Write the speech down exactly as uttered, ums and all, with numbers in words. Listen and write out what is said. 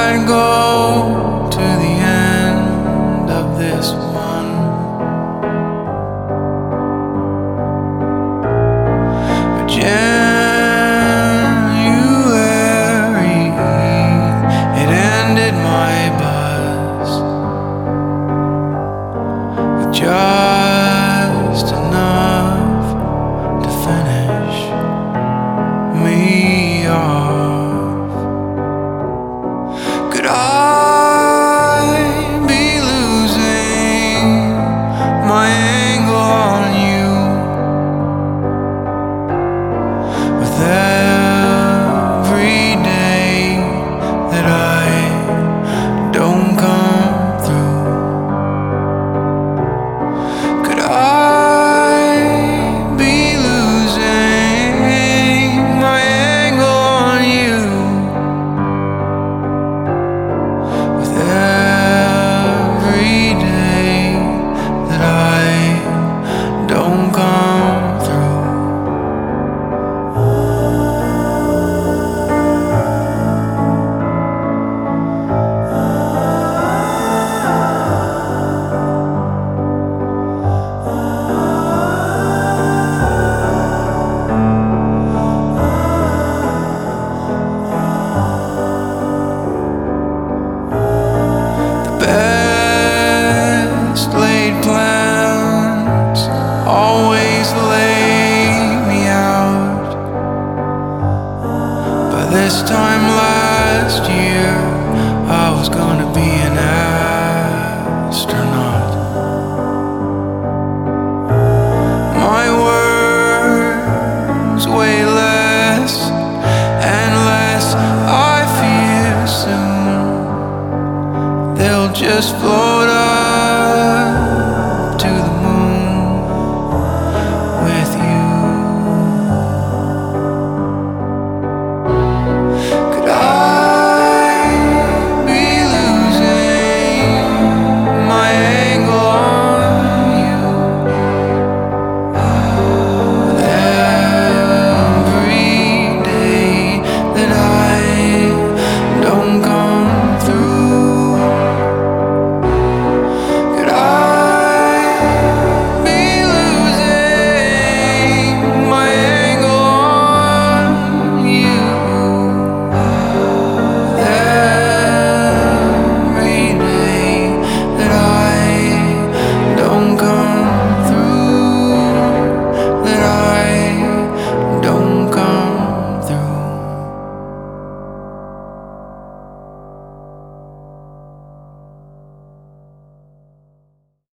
I'd go to the end of this one. But January, it ended my buzz with just enough to finish me off. Could I be losing my angle on you with every day that I don't come through? Could I be losing my angle on you with every day that I don't come through? Best laid plans always lay me out. By this time last year, I was gonna be an astronaut. My words weigh less and less, I fear soon they'll just float